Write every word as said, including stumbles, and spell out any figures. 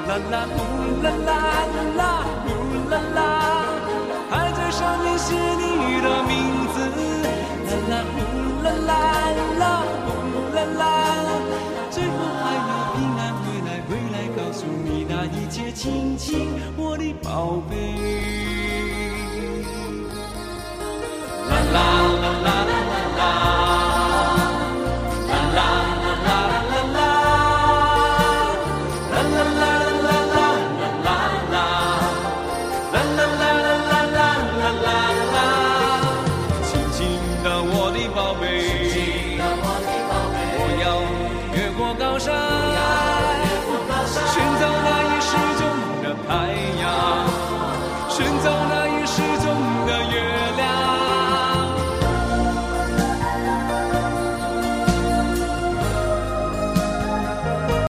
啦啦呼啦啦啦呼啦啦，还在上面写你的名字，啦啦呼啦啦啦呼啦啦，最后还要平安回来，回来告诉你那一切，亲亲我的宝贝。啦啦啦啦。